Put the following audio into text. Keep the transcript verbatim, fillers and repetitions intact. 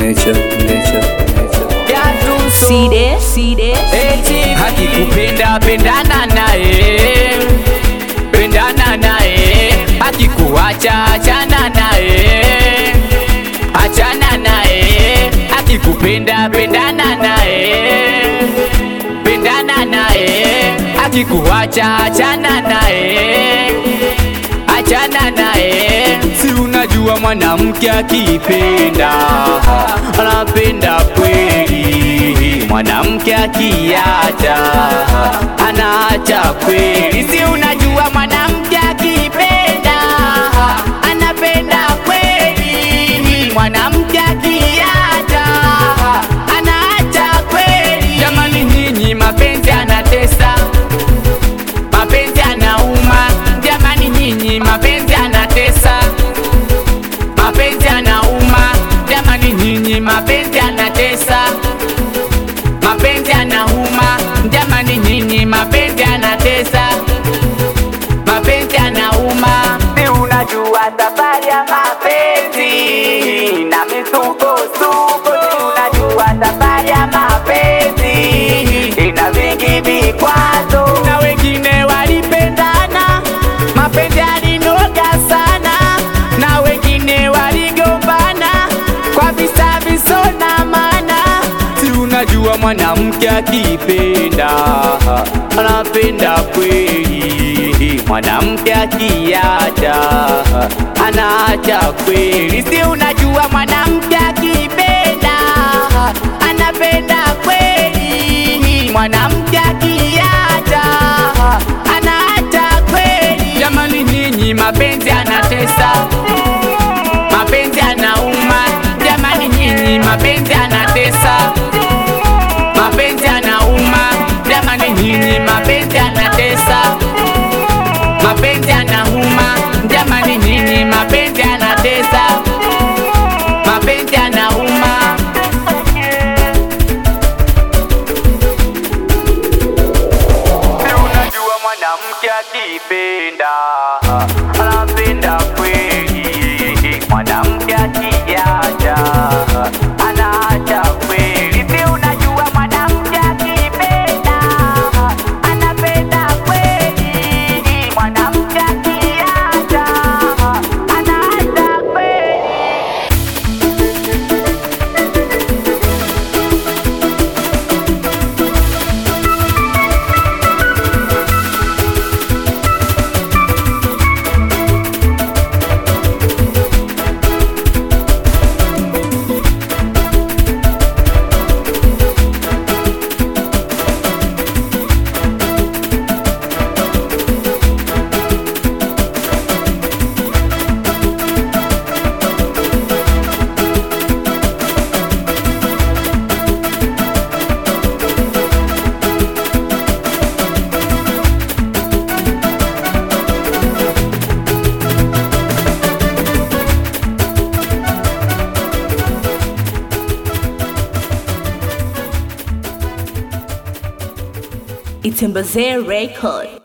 nature, nature, nature. See this, see this. Eti akikupenda pendana nae, pendana nae. Akikuacha achana nae, achana nae. Akikupenda pendana nae, pendana nae. Akikuacha achana nae, achana nae. Si unajua mwanamke akipenda anapenda kweli, mwanamke akiacha anaacha kweli. Si unajua mwanamke akipenda anapenda kweli, mwanamke akiacha anaacha kweli. Jamani nyinyi, mapenzi anatesa, mapenzi anauma. Jamani nyinyi, mapenzi anatesa, mapenzi anauma. Jamani nyinyi, mapenzi anatesa, mapenzi anauma. Jamani nyinyi, mapenzi anatesa, mapenzi anauma. Si unajua safari ya mapenzi na misukosuko. Si unajua safari ya mapenzi ina vingi vikwazo. Na wengine walipendana, mapenzi yalinoga sana, na wengine waligombana kwa visa visona maana. Si unajua mwanamke akipenda anapenda kweli, mwanamke akiacha anaacha kweli. Si unajua mwanamke akipenda anapenda kweli, mwanamke akiacha anaacha kweli. Jamani nyinyi, mapenzi anatesa, mapenzi anauma. Jamani nyinyi, mapenzi anatesa, mapenzi anauma. Jamani nyinyi, mapenzi anatesa, mapenzi anauma. Jamani nyinyi, mapenzi anatesa, mapenzi anauma. Si unajua mwanamke akipenda anapenda kweli, mwanamke akiacha anaacha kweli. Si unajua mwanamke akipenda anapenda kweli, mwanamke akiacha anaacha kweli. It's Mbazee Record.